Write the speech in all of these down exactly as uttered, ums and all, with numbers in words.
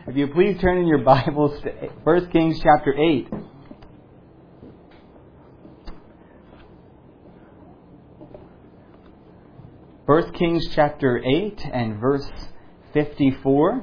If you please turn in your Bibles to First Kings chapter eight. First Kings chapter eight and verse fifty-four.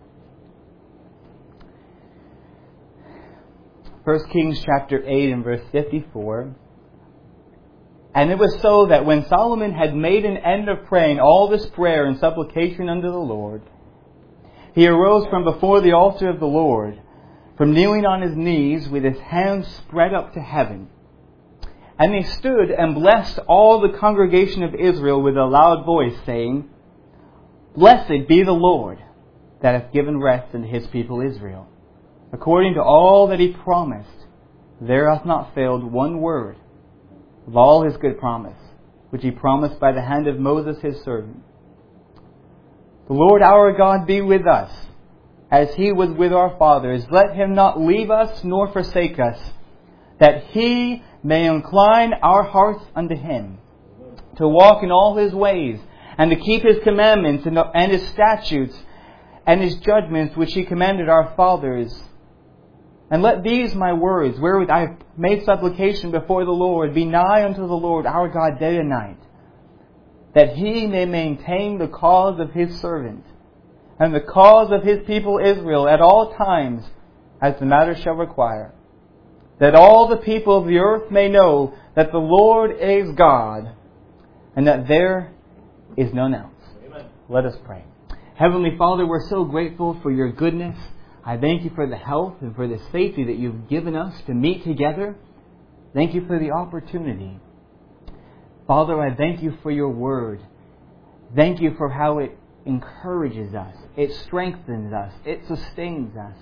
First Kings chapter eight and verse fifty-four. And it was so that when Solomon had made an end of praying all this prayer and supplication unto the Lord, he arose from before the altar of the Lord, from kneeling on his knees with his hands spread up to heaven. And he stood and blessed all the congregation of Israel with a loud voice, saying, Blessed be the Lord that hath given rest unto his people Israel. According to all that he promised, there hath not failed one word of all his good promise, which he promised by the hand of Moses his servant. The Lord our God be with us, as he was with our fathers. Let him not leave us nor forsake us, that he may incline our hearts unto him, to walk in all his ways, and to keep his commandments and, and his statutes and his judgments which he commanded our fathers. And let these my words, wherewith I have made supplication before the Lord, be nigh unto the Lord our God day and night, that he may maintain the cause of his servant, and the cause of his people Israel at all times, as the matter shall require, that all the people of the earth may know that the Lord is God, and that there is none else. Amen. Let us pray. Heavenly Father, we're so grateful for your goodness. I thank you for the health and for the safety that you've given us to meet together. Thank you for the opportunity. Father, I thank you for your word. Thank you for how it encourages us. It strengthens us. It sustains us.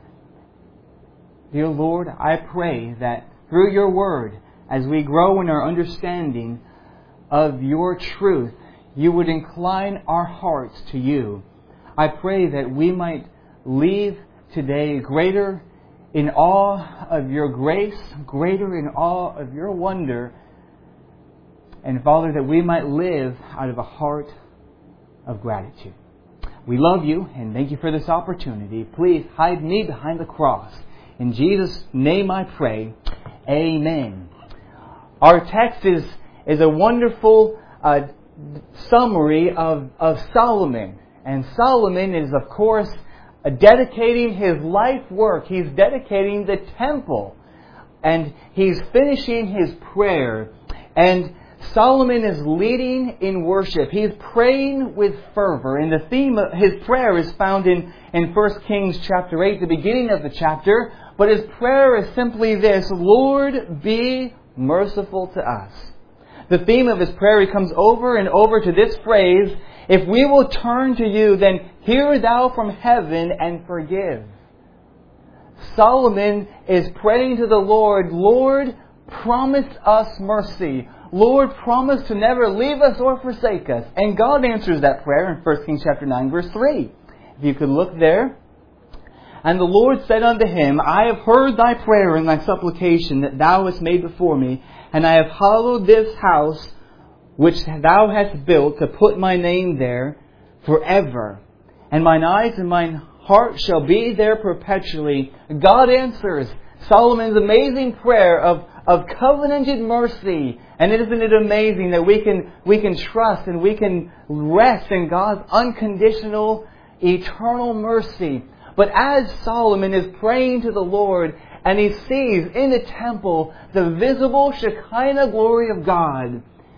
Dear Lord, I pray that through your word, as we grow in our understanding of your truth, you would incline our hearts to you. I pray that we might leave today greater in awe of your grace, greater in awe of your wonder, and Father, that we might live out of a heart of gratitude. We love you and thank you for this opportunity. Please hide me behind the cross. In Jesus' name I pray. Amen. Our text is, is a wonderful uh, summary of, of Solomon. And Solomon is, of course, uh, dedicating his life work. He's dedicating the temple. And he's finishing his prayer. And Solomon is leading in worship. He's praying with fervor. And the theme of his prayer is found in, in First Kings chapter eight, the beginning of the chapter. But his prayer is simply this: Lord, be merciful to us. The theme of his prayer, he comes over and over to this phrase: if we will turn to you, then hear thou from heaven and forgive. Solomon is praying to the Lord, Lord, promise us mercy. Lord, promise to never leave us or forsake us. And God answers that prayer in First Kings chapter nine, verse three. If you could look there. And the Lord said unto him, I have heard thy prayer and thy supplication that thou hast made before me, and I have hallowed this house which thou hast built to put my name there forever. And mine eyes and mine heart shall be there perpetually. God answers Solomon's amazing prayer of, of covenanted mercy. And isn't it amazing that we can, we can trust and we can rest in God's unconditional, eternal mercy. But as Solomon is praying to the Lord and he sees in the temple the visible Shekinah glory of God,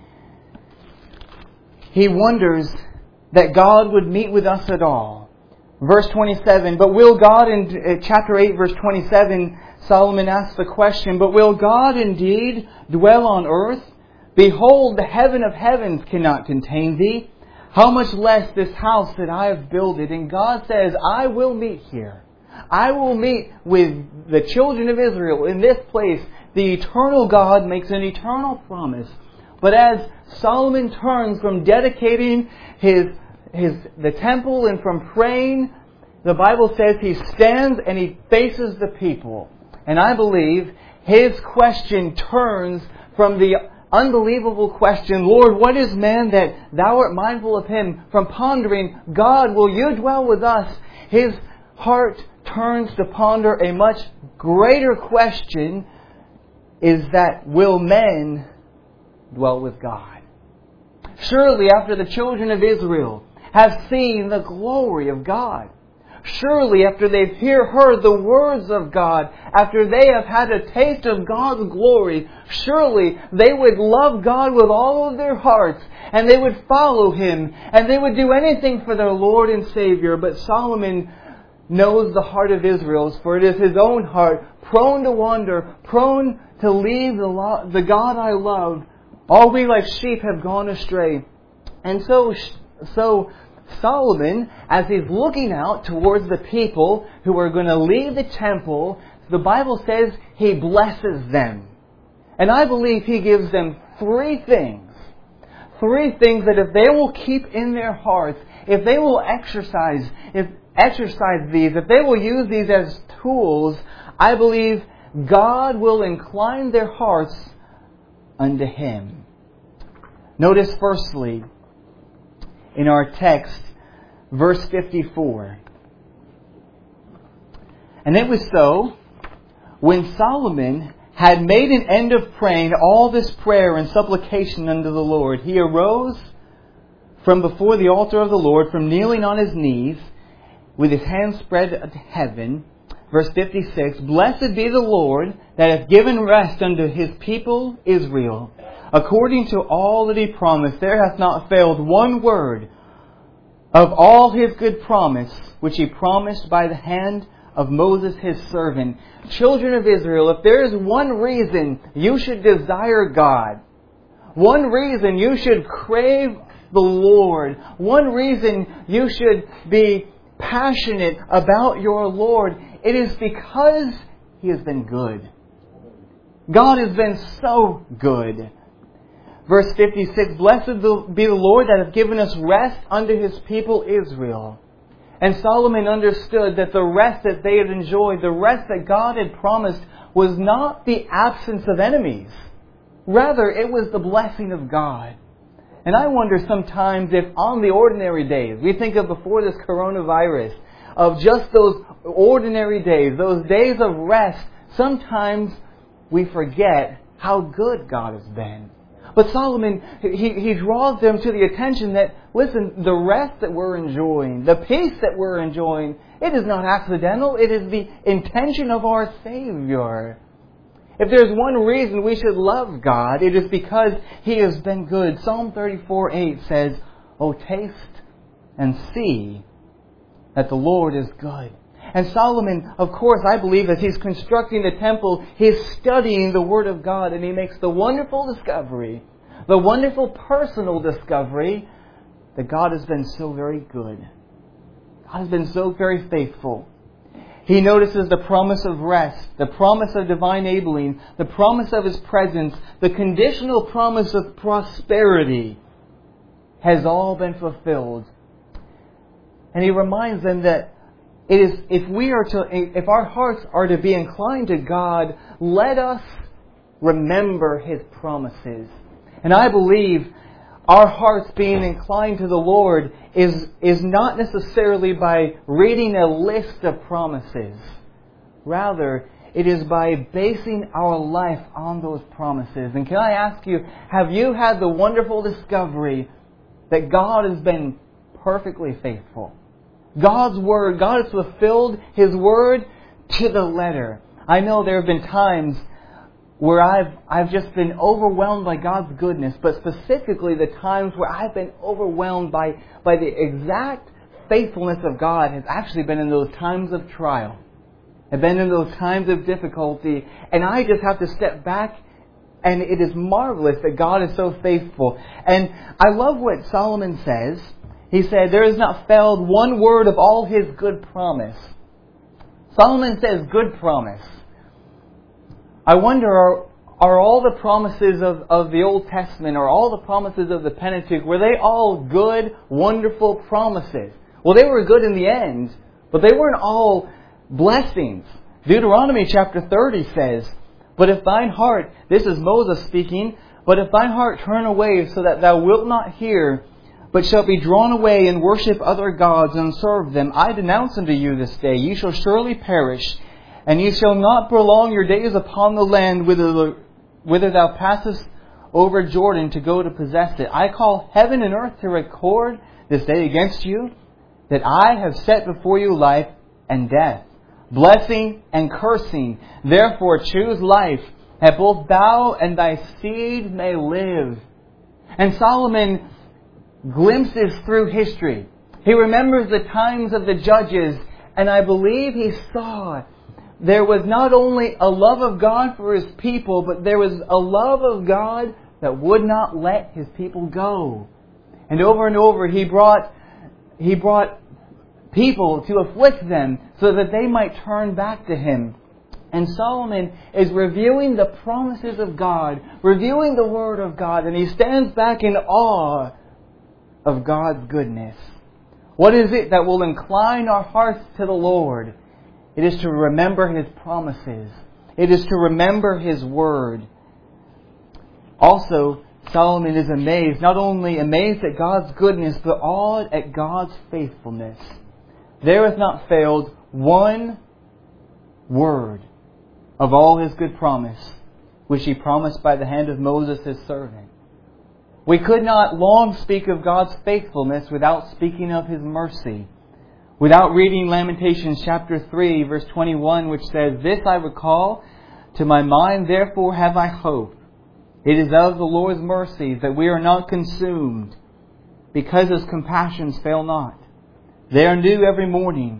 he wonders that God would meet with us at all. Verse twenty-seven, but will God, in chapter eight, verse twenty-seven, Solomon asks the question, but will God indeed dwell on earth? Behold, the heaven of heavens cannot contain thee. How much less this house that I have builded? And God says, I will meet here. I will meet with the children of Israel in this place. The eternal God makes an eternal promise. But as Solomon turns from dedicating his, his, the temple and from praying, the Bible says he stands and he faces the people. And I believe his question turns from the unbelievable question, Lord, what is man that thou art mindful of him? From pondering, God, will you dwell with us? His heart turns to ponder a much greater question, is that will men dwell with God? Surely after the children of Israel have seen the glory of God, surely after they've hear, heard the words of God, after they have had a taste of God's glory, surely they would love God with all of their hearts, and they would follow Him, and they would do anything for their Lord and Savior. But Solomon knows the heart of Israel's, for it is his own heart, prone to wander, prone to leave the, lo- the God I love. All we like sheep have gone astray. And so, so Solomon, as he's looking out towards the people who are going to leave the temple, the Bible says he blesses them. And I believe he gives them three things. Three things that if they will keep in their hearts, if they will exercise, if exercise these, if they will use these as tools, I believe God will incline their hearts unto Him. Notice firstly, in our text, verse fifty-four. And it was so, when Solomon had made an end of praying all this prayer and supplication unto the Lord, he arose from before the altar of the Lord, from kneeling on his knees, with his hands spread to heaven. Verse fifty-six, Blessed be the Lord that hath given rest unto His people Israel. According to all that He promised, there hath not failed one word of all His good promise, which He promised by the hand of Moses His servant. Children of Israel, if there is one reason you should desire God, one reason you should crave the Lord, one reason you should be passionate about your Lord, it is because He has been good. God has been so good. Verse fifty-six, Blessed be the Lord that hath given us rest unto His people Israel. And Solomon understood that the rest that they had enjoyed, the rest that God had promised, was not the absence of enemies. Rather, it was the blessing of God. And I wonder sometimes if on the ordinary days, we think of before this coronavirus, of just those ordinary days, those days of rest, sometimes we forget how good God has been. But Solomon, he, he draws them to the attention that, listen, the rest that we're enjoying, the peace that we're enjoying, it is not accidental. It is the intention of our Savior. If there's one reason we should love God, it is because He has been good. Psalm thirty-four eight says, O taste and see that the Lord is good. And Solomon, of course, I believe as he's constructing the temple, he's studying the Word of God, and he makes the wonderful discovery, the wonderful personal discovery, that God has been so very good. God has been so very faithful. He notices the promise of rest, the promise of divine enabling, the promise of His presence, the conditional promise of prosperity has all been fulfilled. And he reminds them that it is, if we are to, if our hearts are to be inclined to God, let us remember His promises. And I believe our hearts being inclined to the Lord is, is not necessarily by reading a list of promises. Rather, it is by basing our life on those promises. And can I ask you, have you had the wonderful discovery that God has been perfectly faithful? God's Word, God has fulfilled His Word to the letter. I know there have been times where I've I've just been overwhelmed by God's goodness, but specifically the times where I've been overwhelmed by, by the exact faithfulness of God has actually been in those times of trial. Have been in those times of difficulty. And I just have to step back, and it is marvelous that God is so faithful. And I love what Solomon says. He said, there is not failed one word of all His good promise. Solomon says good promise. I wonder, are, are all the promises of, of the Old Testament, or all the promises of the Pentateuch, were they all good, wonderful promises? Well, they were good in the end, but they weren't all blessings. Deuteronomy chapter thirty says, But if thine heart, this is Moses speaking, But if thine heart turn away so that thou wilt not hear, but shalt be drawn away and worship other gods and serve them, I denounce unto you this day, ye shall surely perish, and ye shall not prolong your days upon the land whither, whither thou passest over Jordan to go to possess it. I call heaven and earth to record this day against you, that I have set before you life and death, blessing and cursing. Therefore choose life, that both thou and thy seed may live. And Solomon glimpses through history. He remembers the times of the judges, and I believe he saw there was not only a love of God for His people, but there was a love of God that would not let His people go. And over and over He brought He brought people to afflict them so that they might turn back to Him. And Solomon is reviewing the promises of God, reviewing the Word of God, and he stands back in awe of God's goodness. What is it that will incline our hearts to the Lord? It is to remember His promises. It is to remember His Word. Also, Solomon is amazed, not only amazed at God's goodness, but awed at God's faithfulness. There hath not failed one word of all His good promise, which He promised by the hand of Moses His servant. We could not long speak of God's faithfulness without speaking of His mercy, without reading Lamentations chapter three, verse twenty-one, which says, This I recall to my mind, therefore have I hope. It is of the Lord's mercies that we are not consumed, because His compassions fail not. They are new every morning.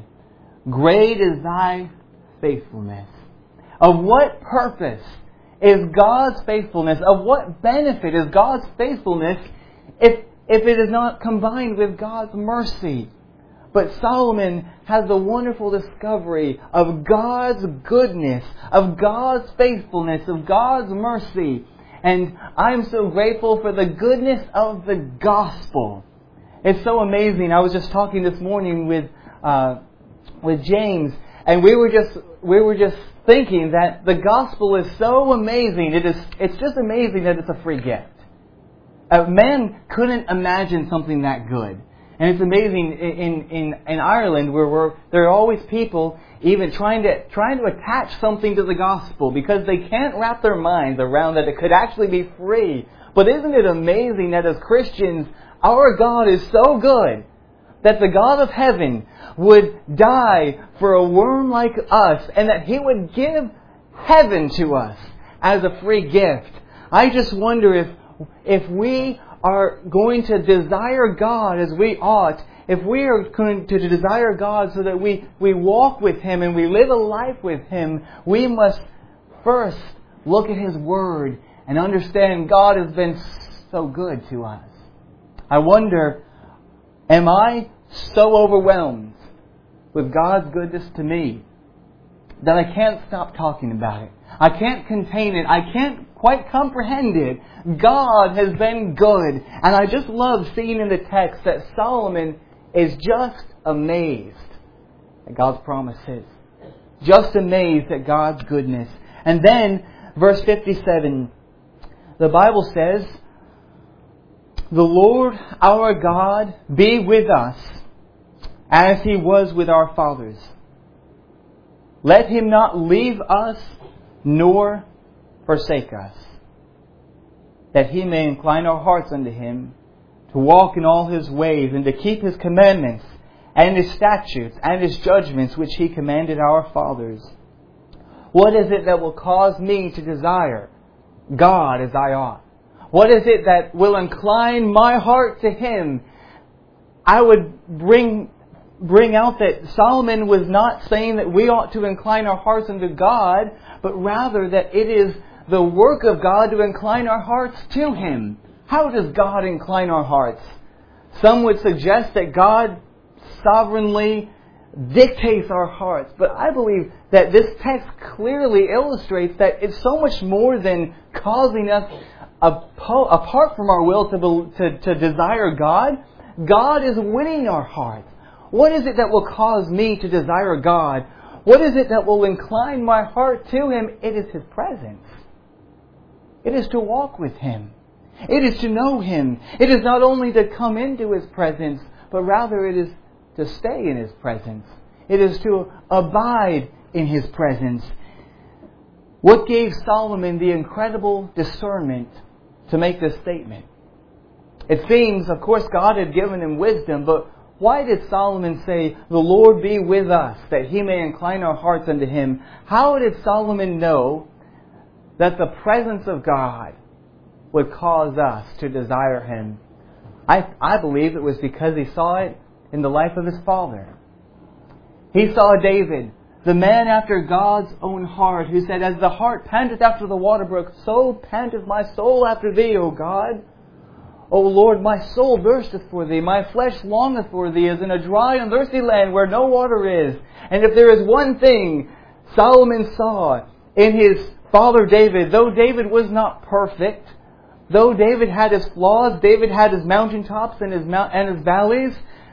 Great is Thy faithfulness. Of what purpose is God's faithfulness? Of what benefit is God's faithfulness if, if it is not combined with God's mercy? But Solomon has the wonderful discovery of God's goodness, of God's faithfulness, of God's mercy. And I'm so grateful for the goodness of the gospel. It's so amazing. I was just talking this morning with uh, with James, and we were just we were just thinking that the gospel is so amazing. It is it's just amazing that it's a free gift. Uh, man couldn't imagine something that good. And it's amazing in in, in Ireland where we're, there are always people even trying to trying to attach something to the gospel because they can't wrap their minds around that it could actually be free. But isn't it amazing that as Christians, our God is so good that the God of heaven would die for a worm like us and that He would give heaven to us as a free gift. I just wonder if if we are going to desire God as we ought, if we are going to desire God so that we, we walk with Him and we live a life with Him, we must first look at His Word and understand God has been so good to us. I wonder, am I so overwhelmed with God's goodness to me that I can't stop talking about it? I can't contain it. I can't quite comprehend it. God has been good. And I just love seeing in the text that Solomon is just amazed at God's promises. Just amazed at God's goodness. And then, verse fifty-seven, the Bible says, The Lord our God be with us as He was with our fathers. Let Him not leave us nor forsake us, that He may incline our hearts unto Him, to walk in all His ways, and to keep His commandments, and His statutes, and His judgments, which He commanded our fathers. What is it that will cause me to desire God as I ought? What is it that will incline my heart to Him? I would bring bring out that Solomon was not saying that we ought to incline our hearts unto God, but rather that it is the work of God to incline our hearts to Him. How does God incline our hearts? Some would suggest that God sovereignly dictates our hearts. But I believe that this text clearly illustrates that it's so much more than causing us, apart from our will, to, to, to desire God. God is winning our hearts. What is it that will cause me to desire God? What is it that will incline my heart to Him? It is His presence. It is to walk with Him. It is to know Him. It is not only to come into His presence, but rather it is to stay in His presence. It is to abide in His presence. What gave Solomon the incredible discernment to make this statement? It seems, of course, God had given him wisdom, but why did Solomon say, "The Lord be with us, that He may incline our hearts unto Him"? How did Solomon know that the presence of God would cause us to desire Him? I, I believe it was because he saw it in the life of his father. He saw David, the man after God's own heart, who said, "As the hart panteth after the water brook, so panteth my soul after Thee, O God. O Lord, my soul thirsteth for Thee, my flesh longeth for Thee, as in a dry and thirsty land where no water is." And if there is one thing Solomon saw in his father David, though David was not perfect, though David had his flaws, David had his mountaintops and his mount and his valleys,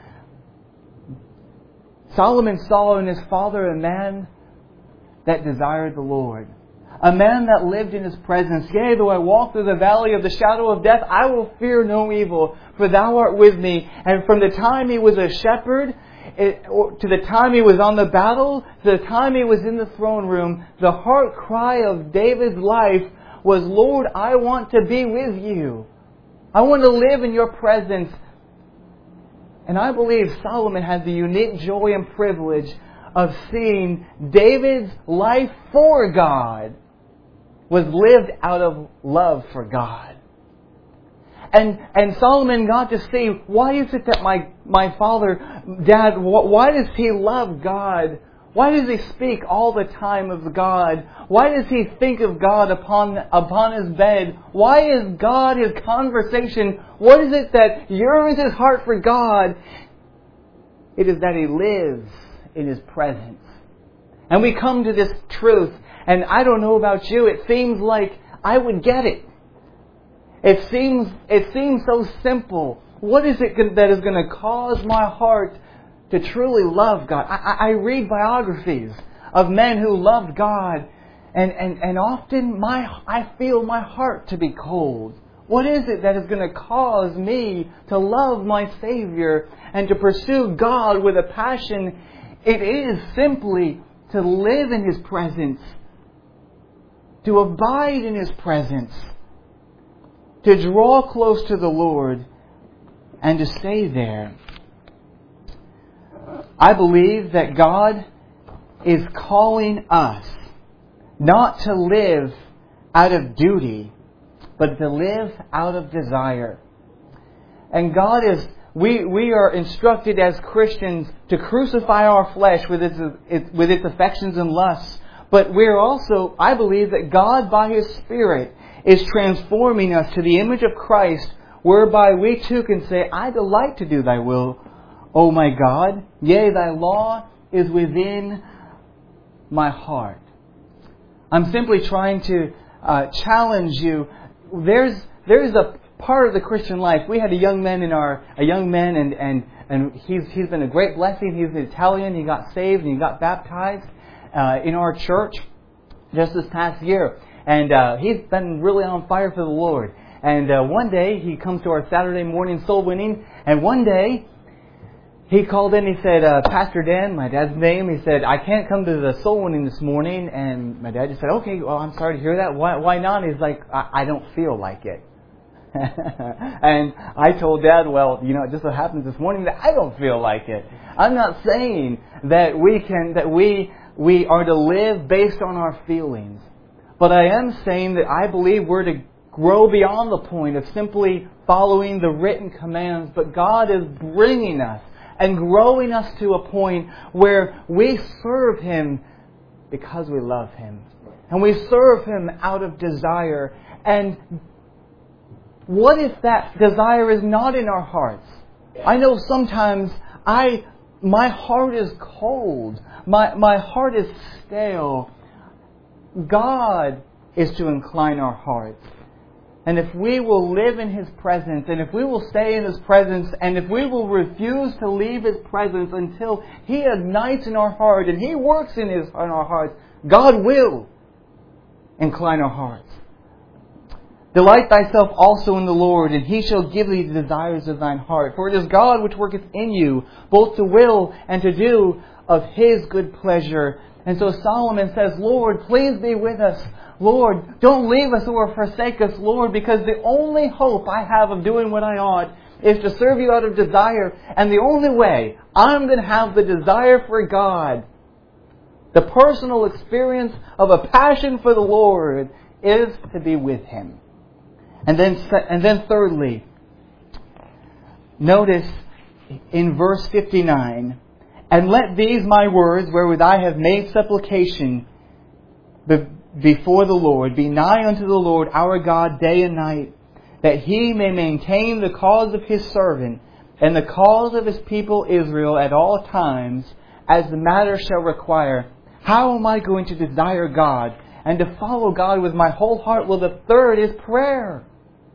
Solomon saw in his father a man that desired the Lord. A man that lived in His presence. "Yea, though I walk through the valley of the shadow of death, I will fear no evil, for Thou art with me." And from the time he was a shepherd, it, or to the time he was on the battle, to the time he was in the throne room, the heart cry of David's life was, "Lord, I want to be with You. I want to live in Your presence." And I believe Solomon had the unique joy and privilege of seeing David's life for God was lived out of love for God. And and Solomon got to see, why is it that my, my father, Dad, why does he love God? Why does he speak all the time of God? Why does he think of God upon, upon his bed? Why is God his conversation? What is it that yearns his heart for God? It is that he lives in His presence. And we come to this truth, and I don't know about you, it seems like I would get it. It seems, it seems so simple. What is it that is going to cause my heart to truly love God? I, I read biographies of men who loved God, and, and, and often my I feel my heart to be cold. What is it that is going to cause me to love my Savior and to pursue God with a passion? It is simply to live in His presence, to abide in His presence, to draw close to the Lord, and to stay there. I believe that God is calling us not to live out of duty, but to live out of desire. And God is, we, we are instructed as Christians to crucify our flesh with its, its, with its affections and lusts. But we're also, I believe that God by His Spirit is transforming us to the image of Christ, whereby we too can say, "I delight to do Thy will, O my God. Yea, Thy law is within my heart." I'm simply trying to uh, challenge you. There's there's a part of the Christian life. We had a young man in our a young man, and and and he's he's been a great blessing. He's an Italian. He got saved and he got baptized uh, in our church just this past year, and uh, he's been really on fire for the Lord. And uh, one day he comes to our Saturday morning soul winning, and one day he called in. He said, uh, "Pastor Dan," my dad's name. He said, "I can't come to the soul winning this morning." And my dad just said, "Okay, well, I'm sorry to hear that. Why, why not?" He's like, I, "I don't feel like it." And I told Dad, "Well, you know, it just so happens this morning that I don't feel like it." I'm not saying that we can, that we we are to live based on our feelings, but I am saying that I believe we're to grow beyond the point of simply following the written commands. But God is bringing us and growing us to a point where we serve Him because we love Him. And we serve Him out of desire. And what if that desire is not in our hearts? I know sometimes I my heart is cold. My, my heart is stale. God is to incline our hearts. And if we will live in His presence, and if we will stay in His presence, and if we will refuse to leave His presence until He ignites in our heart and He works in His in our hearts, God will incline our hearts. Delight thyself also in the Lord, and He shall give thee the desires of thine heart. For it is God which worketh in you, both to will and to do of His good pleasure. And so Solomon says, Lord, please be with us. Lord, don't leave us or forsake us, Lord, because the only hope I have of doing what I ought is to serve you out of desire. And the only way I'm going to have the desire for God, the personal experience of a passion for the Lord, is to be with Him. And then, and then thirdly, notice in verse fifty-nine, and let these my words, wherewith I have made supplication before the Lord, be nigh unto the Lord our God day and night, that He may maintain the cause of His servant and the cause of His people Israel at all times, as the matter shall require. How am I going to desire God and to follow God with my whole heart? Well, the third is prayer.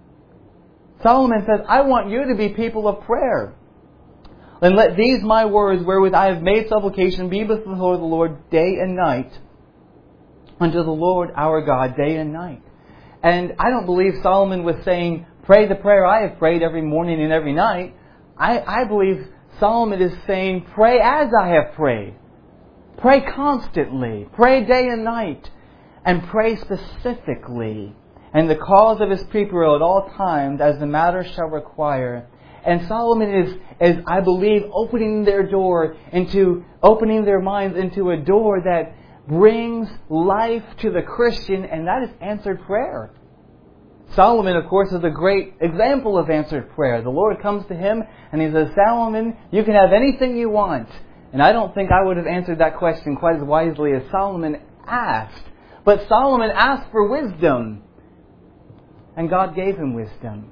Solomon says, I want you to be people of prayer. And let these my words, wherewith I have made supplication, be before the Lord day and night, unto the Lord our God day and night. And I don't believe Solomon was saying, pray the prayer I have prayed every morning and every night. I, I believe Solomon is saying, pray as I have prayed. Pray constantly. Pray day and night. And pray specifically. And the cause of His people at all times, as the matter shall require. And Solomon is, is, I believe, opening their door into, opening their minds into a door that brings life to the Christian, and that is answered prayer. Solomon, of course, is a great example of answered prayer. The Lord comes to him and He says, Solomon, you can have anything you want. And I don't think I would have answered that question quite as wisely as Solomon asked. But Solomon asked for wisdom, and God gave him wisdom.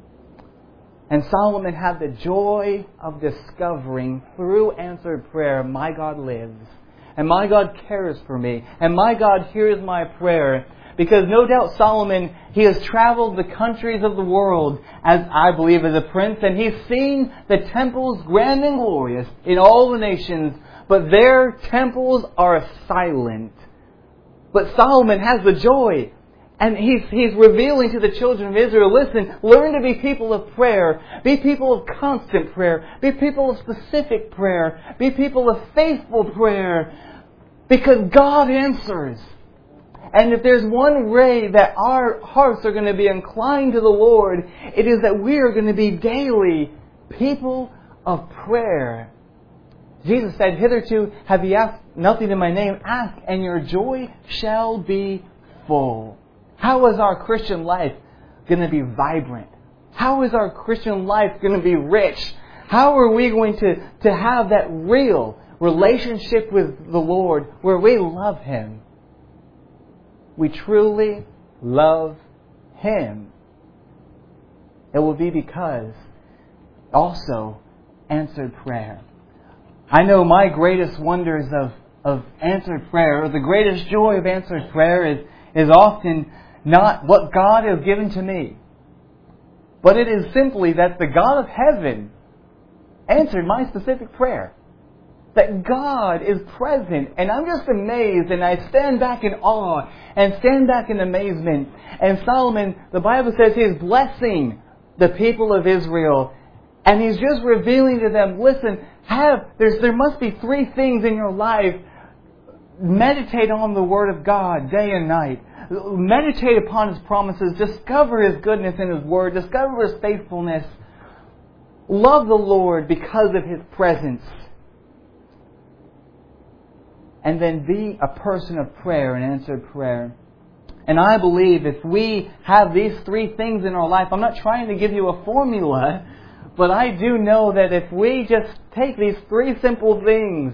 And Solomon had the joy of discovering through answered prayer, my God lives. And my God cares for me. And my God hears my prayer. Because no doubt Solomon, he has traveled the countries of the world, as I believe as a prince. And he's seen the temples grand and glorious in all the nations. But their temples are silent. But Solomon has the joy. And he's, he's revealing to the children of Israel, listen, learn to be people of prayer. Be people of constant prayer. Be people of specific prayer. Be people of faithful prayer. Because God answers. And if there's one way that our hearts are going to be inclined to the Lord, it is that we are going to be daily people of prayer. Jesus said, hitherto have ye asked nothing in my name. Ask, and your joy shall be full. How is our Christian life going to be vibrant? How is our Christian life going to be rich? How are we going to, to have that real relationship with the Lord where we love Him? We truly love Him. It will be because also answered prayer. I know my greatest wonders of, of answered prayer, or the greatest joy of answered prayer is, is often not what God has given to me, but it is simply that the God of heaven answered my specific prayer. That God is present, and I'm just amazed, and I stand back in awe and stand back in amazement. And Solomon, the Bible says he is blessing the people of Israel, and he's just revealing to them, listen, have there's there must be three things in your life. Meditate on the Word of God day and night. Meditate upon His promises. Discover His goodness in His Word. Discover His faithfulness. Love the Lord because of His presence. And then be a person of prayer and answered prayer. And I believe if we have these three things in our life, I'm not trying to give you a formula, but I do know that if we just take these three simple things,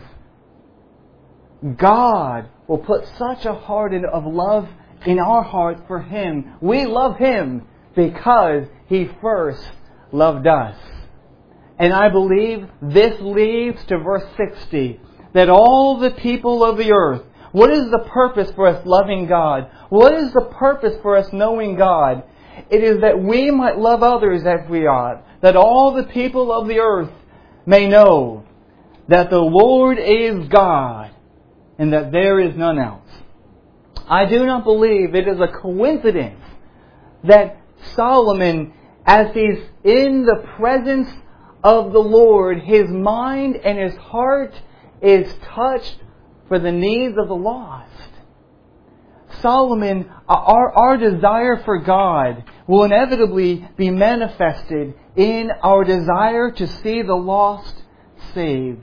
God will put such a heart of love in our heart for Him. We love Him because He first loved us. And I believe this leads to verse sixty. That all the people of the earth, what is the purpose for us loving God? What is the purpose for us knowing God? It is that we might love others as we ought. That all the people of the earth may know that the Lord is God and that there is none else. I do not believe it is a coincidence that Solomon, as he's in the presence of the Lord, his mind and his heart is touched for the needs of the lost. Solomon, our, our desire for God will inevitably be manifested in our desire to see the lost saved.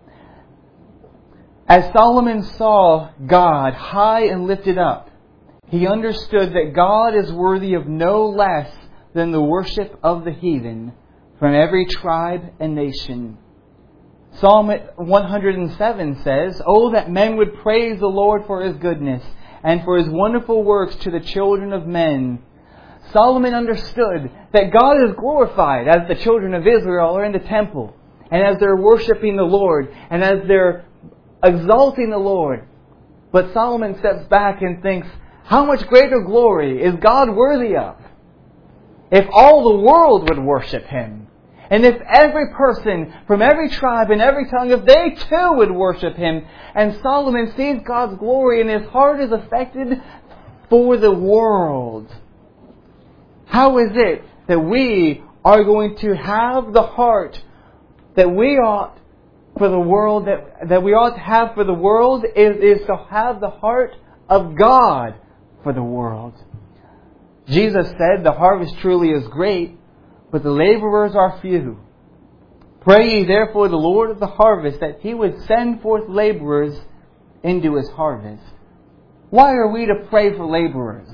As Solomon saw God high and lifted up, he understood that God is worthy of no less than the worship of the heathen from every tribe and nation. Psalm one hundred seven says, "Oh, that men would praise the Lord for His goodness and for His wonderful works to the children of men." Solomon understood that God is glorified as the children of Israel are in the temple, and as they're worshiping the Lord, and as they're exalting the Lord. But Solomon steps back and thinks, how much greater glory is God worthy of if all the world would worship Him? And if every person from every tribe and every tongue, if they too would worship Him. And Solomon sees God's glory and his heart is affected for the world. How is it that we are going to have the heart that we ought for the world, that, that we ought to have for the world is, is to have the heart of God for the world. Jesus said, "The harvest truly is great, but the laborers are few. Pray ye therefore the Lord of the harvest that He would send forth laborers into His harvest." Why are we to pray for laborers?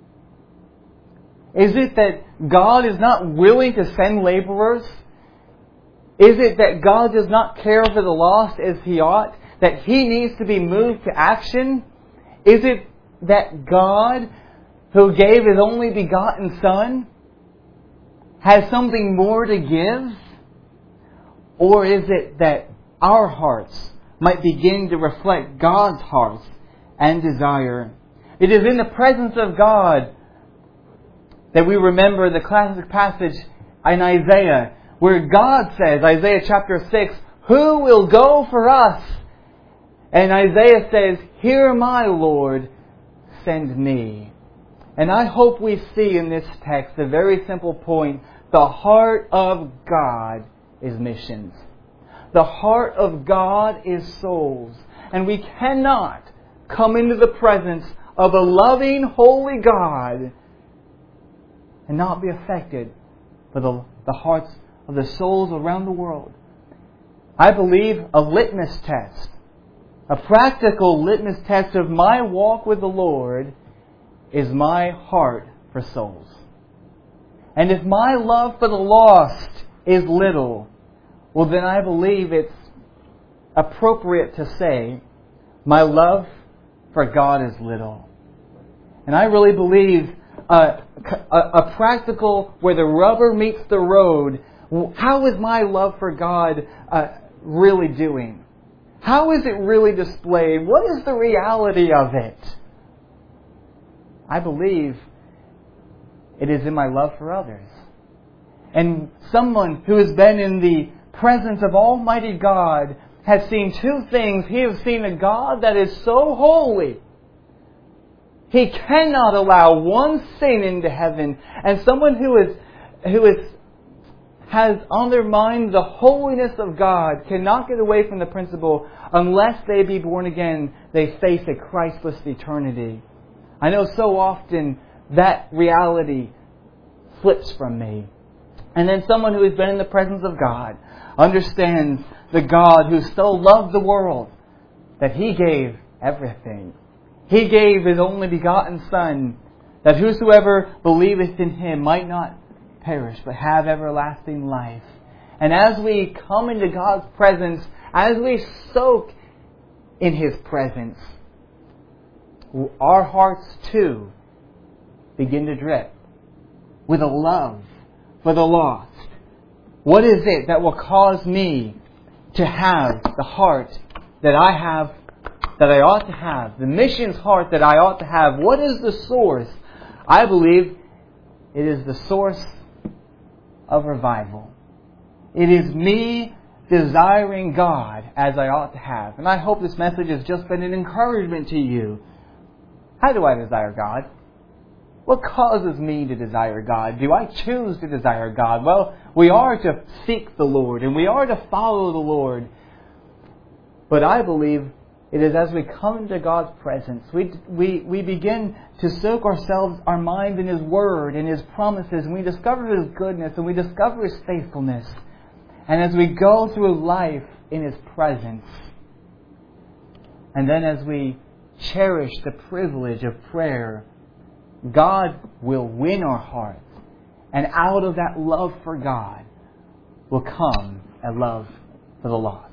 Is it that God is not willing to send laborers? Is it that God does not care for the lost as He ought? That He needs to be moved to action? Is it that God, who gave His only begotten Son, has something more to give? Or is it that our hearts might begin to reflect God's heart and desire? It is in the presence of God that we remember the classic passage in Isaiah, where God says, Isaiah chapter six, "Who will go for us?" And Isaiah says, "Here am I, Lord, send me." And I hope we see in this text a very simple point. The heart of God is missions. The heart of God is souls. And we cannot come into the presence of a loving, holy God and not be affected by the, the hearts of the souls around the world. I believe a litmus test, a practical litmus test of my walk with the Lord is my heart for souls. And if my love for the lost is little, well then I believe it's appropriate to say my love for God is little. And I really believe a, a, a practical, where the rubber meets the road, how is my love for God uh, really doing? How is it really displayed? What is the reality of it? I believe it is in my love for others. And someone who has been in the presence of Almighty God has seen two things. He has seen a God that is so holy, He cannot allow one sin into heaven. And someone who is who is has on their mind the holiness of God cannot get away from the principle, unless they be born again, they face a Christless eternity. I know so often that reality slips from me. And then someone who has been in the presence of God understands the God who so loved the world that He gave everything. He gave His only begotten Son, that whosoever believeth in Him might not perish, but have everlasting life. And as we come into God's presence, as we soak in His presence, our hearts too begin to drip with a love for the lost. What is it that will cause me to have the heart that I have, that I ought to have, the missions heart that I ought to have? What is the source? I believe it is the source of revival. It is me desiring God as I ought to have. And I hope this message has just been an encouragement to you. How do I desire God? What causes me to desire God? Do I choose to desire God? Well, we are to seek the Lord and we are to follow the Lord. But I believe it is as we come into God's presence, we, we, we begin to soak ourselves, our minds in His Word and His promises, and we discover His goodness and we discover His faithfulness. And as we go through life in His presence, and then as we cherish the privilege of prayer, God will win our hearts. And out of that love for God will come a love for the lost.